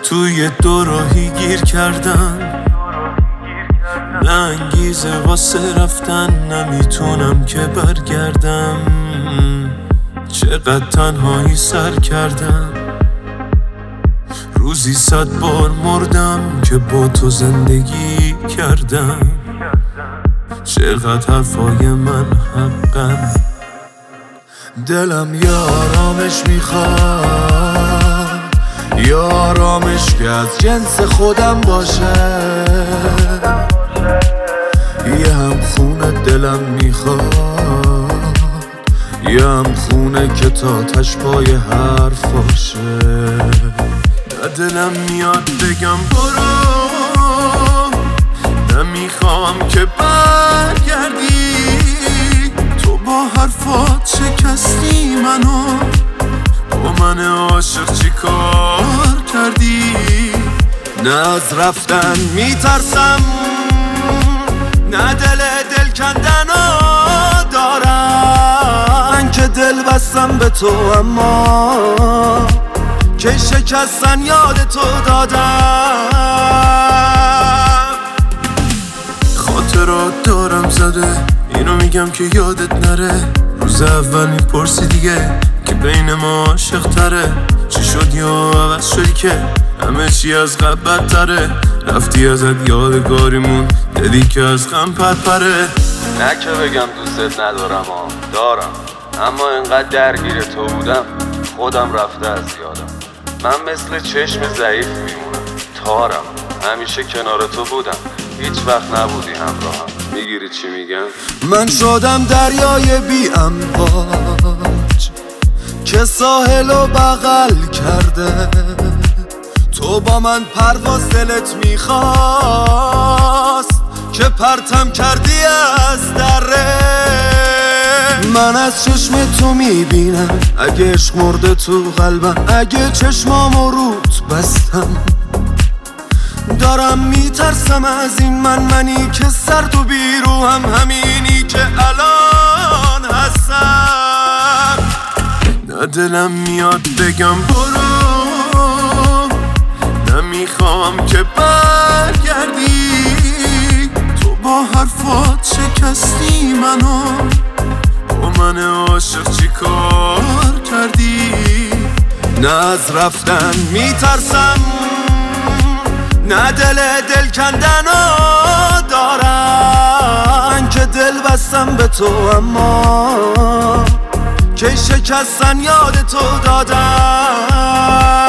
توی دو راهی گیر کردم، نه انگیزه واسه رفتن، نمیتونم که برگردم. چقدر تنهایی سر کردم، روزی 100 بار مردم که با تو زندگی کردم. چقدر حرفای من حقم، دلم یه آرامش میخواد، یه آرامش که از جنس خودم باشه. یه هم خونه دلم میخواد، یه هم خونه که تا تشپای حرفاشه. نه دلم میاد بگم برو، نمیخوام که برگردی. تو با حرفات شکستی منو، با من عاشق چی کار کردی؟ نه از رفتن میترسم، نه دل کندنو دارم. من که دل بستم به تو، اما که شکستن یاد تو دادم. خاطرات دارم زده، اینو میگم که یادت نره. روز اول میپرسی دیگه که بین ما عاشق تره. چی شد یا عوض شدی که همه چی از قبل بدتره؟ رفتی ازت یادگاریمون، دیدی که از غم پرپره. نه که بگم دوستت ندارم، دارم، اما انقدر درگیر تو بودم خودم رفته از یادم. من مثل چشم ضعیف میمونم، تارم، همیشه کنار تو بودم، هیچ وقت نبودی همراهم. میگیری چی میگم؟ من شدم دریای بی امواج که ساحلو بغل کرده. تو با من پرواز دلت میخواست که پرتم کردی از دره. من از چشم تو میبینم اگه عشق مرده تو قلبم، اگه چشمامو روت بستم. دارم میترسم از این منی که سرد و بیروهم، همینی که الان هستم. نه دلم میاد بگم برو، نمیخوام که برگردی. تو با حرفات شکستی منو، با من عاشق چی کار کردی؟ نه از رفتن میترسم، نه دل کندنو دارم. من که دل بستم به تو، اما که شکستن یاد تو دادم.